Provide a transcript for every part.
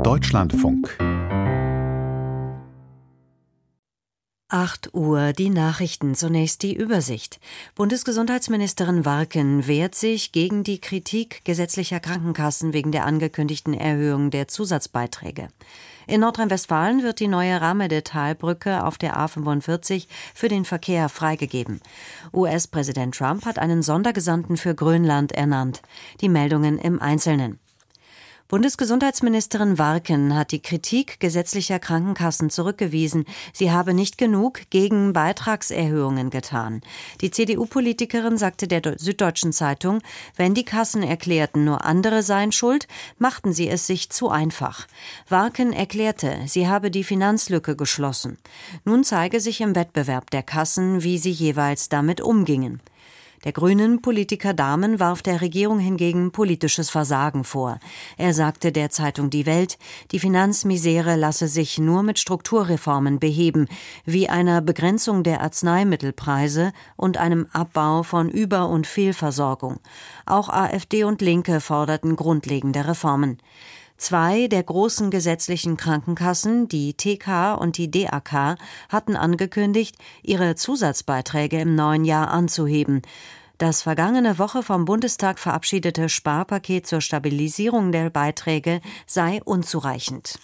Deutschlandfunk 8 Uhr, die Nachrichten, zunächst die Übersicht. Bundesgesundheitsministerin Warken wehrt sich gegen die Kritik gesetzlicher Krankenkassen wegen der angekündigten Erhöhung der Zusatzbeiträge. In Nordrhein-Westfalen wird die neue Rahmede-Talbrücke auf der A45 für den Verkehr freigegeben. US-Präsident Trump hat einen Sondergesandten für Grönland ernannt. Die Meldungen im Einzelnen. Bundesgesundheitsministerin Warken hat die Kritik gesetzlicher Krankenkassen zurückgewiesen. Sie habe nicht genug gegen Beitragserhöhungen getan. Die CDU-Politikerin sagte der Süddeutschen Zeitung, wenn die Kassen erklärten, nur andere seien schuld, machten sie es sich zu einfach. Warken erklärte, sie habe die Finanzlücke geschlossen. Nun zeige sich im Wettbewerb der Kassen, wie sie jeweils damit umgingen. Der grünen Politiker Dahmen warf der Regierung hingegen politisches Versagen vor. Er sagte der Zeitung Die Welt, die Finanzmisere lasse sich nur mit Strukturreformen beheben, wie einer Begrenzung der Arzneimittelpreise und einem Abbau von Über- und Fehlversorgung. Auch AfD und Linke forderten grundlegende Reformen. 2 der großen gesetzlichen Krankenkassen, die TK und die DAK, hatten angekündigt, ihre Zusatzbeiträge im neuen Jahr anzuheben. Das vergangene Woche vom Bundestag verabschiedete Sparpaket zur Stabilisierung der Beiträge sei unzureichend.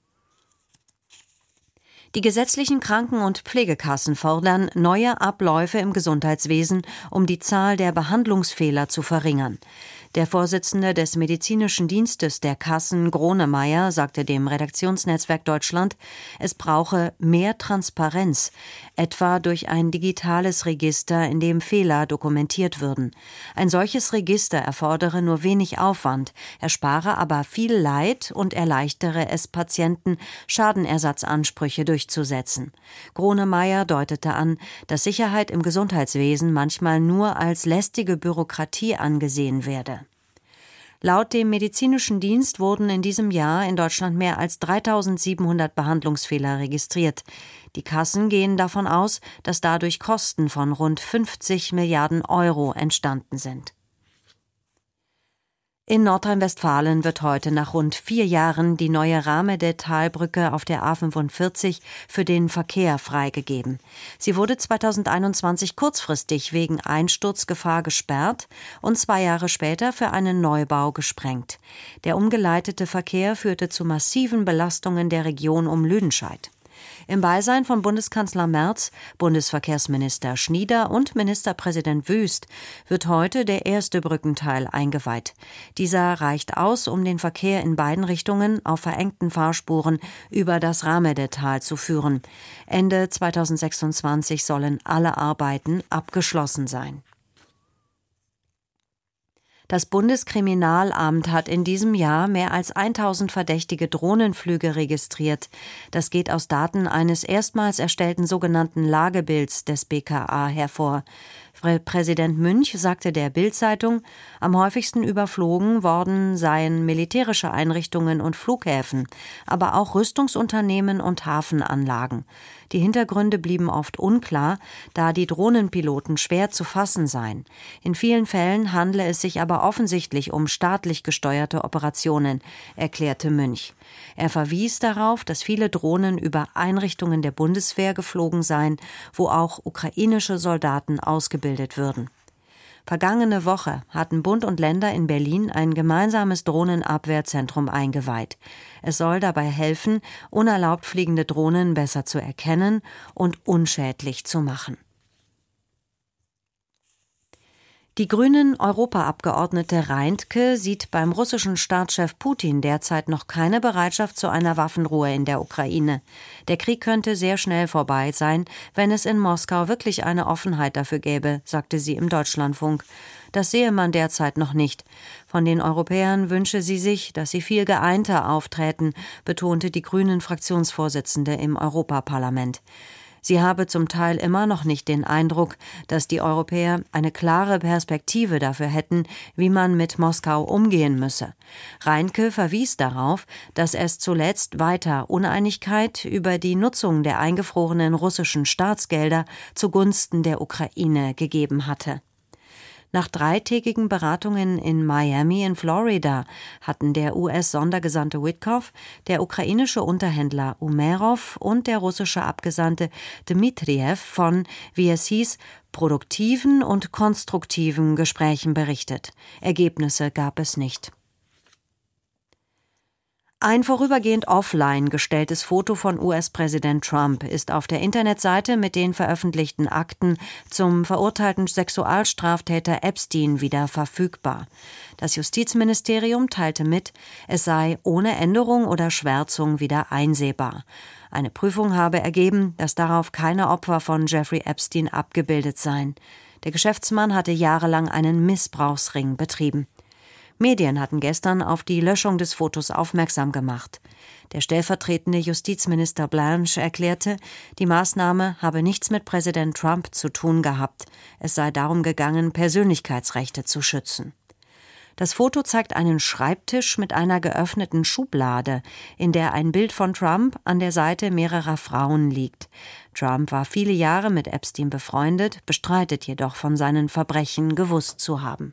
Die gesetzlichen Kranken- und Pflegekassen fordern neue Abläufe im Gesundheitswesen, um die Zahl der Behandlungsfehler zu verringern. Der Vorsitzende des Medizinischen Dienstes der Kassen, Gronemeyer, sagte dem Redaktionsnetzwerk Deutschland, es brauche mehr Transparenz, etwa durch ein digitales Register, in dem Fehler dokumentiert würden. Ein solches Register erfordere nur wenig Aufwand, erspare aber viel Leid und erleichtere es Patienten, Schadenersatzansprüche durchzusetzen. Gronemeyer deutete an, dass Sicherheit im Gesundheitswesen manchmal nur als lästige Bürokratie angesehen werde. Laut dem Medizinischen Dienst wurden in diesem Jahr in Deutschland mehr als 3.700 Behandlungsfehler registriert. Die Kassen gehen davon aus, dass dadurch Kosten von rund 50 Milliarden Euro entstanden sind. In Nordrhein-Westfalen wird heute nach rund 4 Jahren die neue Rahmede-Talbrücke auf der A45 für den Verkehr freigegeben. Sie wurde 2021 kurzfristig wegen Einsturzgefahr gesperrt und 2 Jahre später für einen Neubau gesprengt. Der umgeleitete Verkehr führte zu massiven Belastungen der Region um Lüdenscheid. Im Beisein von Bundeskanzler Merz, Bundesverkehrsminister Schnieder und Ministerpräsident Wüst wird heute der erste Brückenteil eingeweiht. Dieser reicht aus, um den Verkehr in beiden Richtungen auf verengten Fahrspuren über das Rahmedetal zu führen. Ende 2026 sollen alle Arbeiten abgeschlossen sein. Das Bundeskriminalamt hat in diesem Jahr mehr als 1.000 verdächtige Drohnenflüge registriert. Das geht aus Daten eines erstmals erstellten sogenannten Lagebilds des BKA hervor. Präsident Münch sagte der Bild-Zeitung, am häufigsten überflogen worden seien militärische Einrichtungen und Flughäfen, aber auch Rüstungsunternehmen und Hafenanlagen. Die Hintergründe blieben oft unklar, da die Drohnenpiloten schwer zu fassen seien. In vielen Fällen handle es sich aber offensichtlich um staatlich gesteuerte Operationen, erklärte Münch. Er verwies darauf, dass viele Drohnen über Einrichtungen der Bundeswehr geflogen seien, wo auch ukrainische Soldaten ausgebildet würden. Vergangene Woche hatten Bund und Länder in Berlin ein gemeinsames Drohnenabwehrzentrum eingeweiht. Es soll dabei helfen, unerlaubt fliegende Drohnen besser zu erkennen und unschädlich zu machen. Die Grünen-Europaabgeordnete Reintke sieht beim russischen Staatschef Putin derzeit noch keine Bereitschaft zu einer Waffenruhe in der Ukraine. Der Krieg könnte sehr schnell vorbei sein, wenn es in Moskau wirklich eine Offenheit dafür gäbe, sagte sie im Deutschlandfunk. Das sehe man derzeit noch nicht. Von den Europäern wünsche sie sich, dass sie viel geeinter aufträten, betonte die Grünen-Fraktionsvorsitzende im Europaparlament. Sie habe zum Teil immer noch nicht den Eindruck, dass die Europäer eine klare Perspektive dafür hätten, wie man mit Moskau umgehen müsse. Reintke verwies darauf, dass es zuletzt weiter Uneinigkeit über die Nutzung der eingefrorenen russischen Staatsgelder zugunsten der Ukraine gegeben hatte. Nach 3-tägigen Beratungen in Miami in Florida hatten der US-Sondergesandte Witkoff, der ukrainische Unterhändler Umerov und der russische Abgesandte Dmitriew von, wie es hieß, produktiven und konstruktiven Gesprächen berichtet. Ergebnisse gab es nicht. Ein vorübergehend offline gestelltes Foto von US-Präsident Trump ist auf der Internetseite mit den veröffentlichten Akten zum verurteilten Sexualstraftäter Epstein wieder verfügbar. Das Justizministerium teilte mit, es sei ohne Änderung oder Schwärzung wieder einsehbar. Eine Prüfung habe ergeben, dass darauf keine Opfer von Jeffrey Epstein abgebildet seien. Der Geschäftsmann hatte jahrelang einen Missbrauchsring betrieben. Medien hatten gestern auf die Löschung des Fotos aufmerksam gemacht. Der stellvertretende Justizminister Blanche erklärte, die Maßnahme habe nichts mit Präsident Trump zu tun gehabt. Es sei darum gegangen, Persönlichkeitsrechte zu schützen. Das Foto zeigt einen Schreibtisch mit einer geöffneten Schublade, in der ein Bild von Trump an der Seite mehrerer Frauen liegt. Trump war viele Jahre mit Epstein befreundet, bestreitet jedoch, von seinen Verbrechen gewusst zu haben.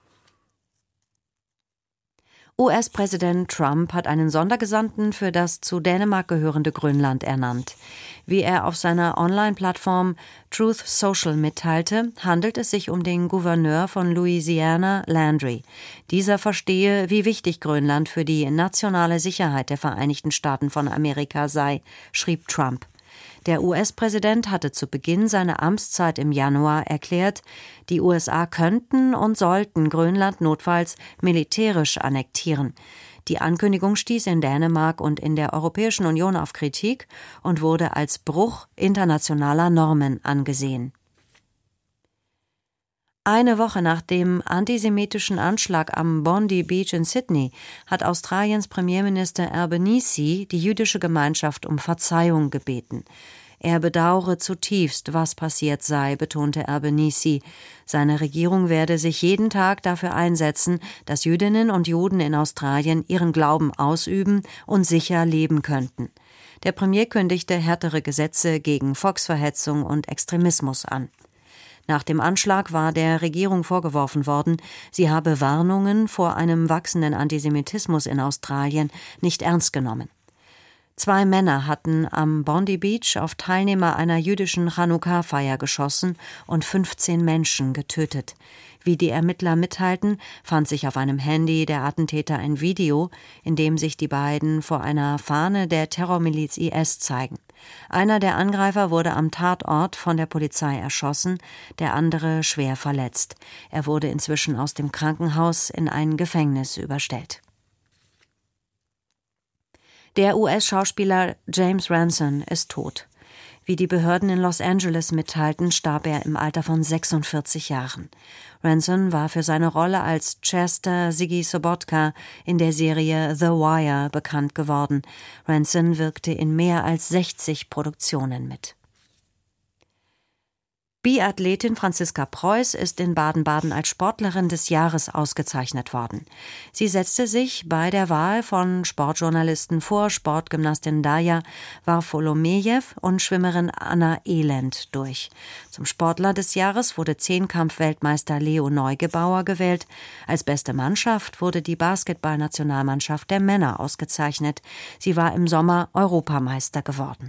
US-Präsident Trump hat einen Sondergesandten für das zu Dänemark gehörende Grönland ernannt. Wie er auf seiner Online-Plattform Truth Social mitteilte, handelt es sich um den Gouverneur von Louisiana, Landry. Dieser verstehe, wie wichtig Grönland für die nationale Sicherheit der Vereinigten Staaten von Amerika sei, schrieb Trump. Der US-Präsident hatte zu Beginn seiner Amtszeit im Januar erklärt, die USA könnten und sollten Grönland notfalls militärisch annektieren. Die Ankündigung stieß in Dänemark und in der Europäischen Union auf Kritik und wurde als Bruch internationaler Normen angesehen. Eine Woche nach dem antisemitischen Anschlag am Bondi Beach in Sydney hat Australiens Premierminister Albanese die jüdische Gemeinschaft um Verzeihung gebeten. Er bedauere zutiefst, was passiert sei, betonte Albanese. Seine Regierung werde sich jeden Tag dafür einsetzen, dass Jüdinnen und Juden in Australien ihren Glauben ausüben und sicher leben könnten. Der Premier kündigte härtere Gesetze gegen Volksverhetzung und Extremismus an. Nach dem Anschlag war der Regierung vorgeworfen worden, sie habe Warnungen vor einem wachsenden Antisemitismus in Australien nicht ernst genommen. 2 Männer hatten am Bondi Beach auf Teilnehmer einer jüdischen Chanukka-Feier geschossen und 15 Menschen getötet. Wie die Ermittler mitteilten, fand sich auf einem Handy der Attentäter ein Video, in dem sich die beiden vor einer Fahne der Terrormiliz IS zeigen. Einer der Angreifer wurde am Tatort von der Polizei erschossen, der andere schwer verletzt. Er wurde inzwischen aus dem Krankenhaus in ein Gefängnis überstellt. Der US-Schauspieler James Ransone ist tot. Wie die Behörden in Los Angeles mitteilten, starb er im Alter von 46 Jahren. Ransone war für seine Rolle als Chester Ziggy Sobotka in der Serie The Wire bekannt geworden. Ransone wirkte in mehr als 60 Produktionen mit. Biathletin Franziska Preuß ist in Baden-Baden als Sportlerin des Jahres ausgezeichnet worden. Sie setzte sich bei der Wahl von Sportjournalisten vor Sportgymnastin Daja Warfolomejew und Schwimmerin Anna Elend durch. Zum Sportler des Jahres wurde Zehnkampf-Weltmeister Leo Neugebauer gewählt. Als beste Mannschaft wurde die Basketballnationalmannschaft der Männer ausgezeichnet. Sie war im Sommer Europameister geworden.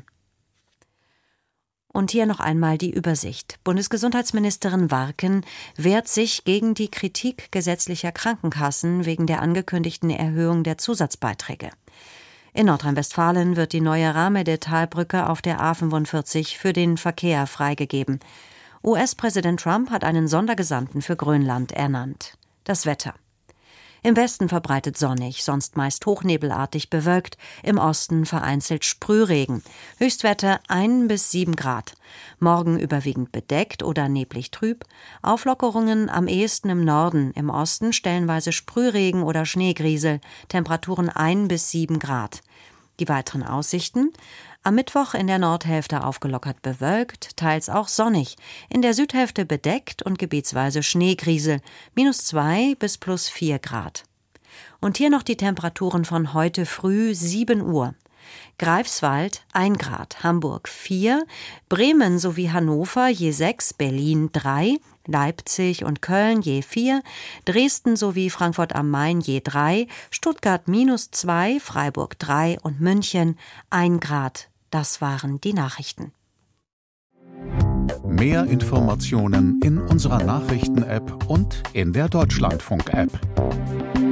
Und hier noch einmal die Übersicht. Bundesgesundheitsministerin Warken wehrt sich gegen die Kritik gesetzlicher Krankenkassen wegen der angekündigten Erhöhung der Zusatzbeiträge. In Nordrhein-Westfalen wird die neue Rahmedetailbrücke auf der A45 für den Verkehr freigegeben. US-Präsident Trump hat einen Sondergesandten für Grönland ernannt. Das Wetter. Im Westen verbreitet sonnig, sonst meist hochnebelartig bewölkt, im Osten vereinzelt Sprühregen. Höchstwerte 1 bis 7 Grad. Morgen überwiegend bedeckt oder neblig trüb. Auflockerungen am ehesten im Norden, im Osten stellenweise Sprühregen oder Schneegriesel. Temperaturen 1 bis 7 Grad. Die weiteren Aussichten: am Mittwoch in der Nordhälfte aufgelockert bewölkt, teils auch sonnig. In der Südhälfte bedeckt und gebietsweise Schneegriesel, -2 bis +4 Grad. Und hier noch die Temperaturen von heute früh 7 Uhr. Greifswald 1 Grad, Hamburg 4, Bremen sowie Hannover je 6, Berlin 3, Leipzig und Köln je 4, Dresden sowie Frankfurt am Main je 3, Stuttgart -2, Freiburg 3 und München 1 Grad. Das waren die Nachrichten. Mehr Informationen in unserer Nachrichten-App und in der Deutschlandfunk-App.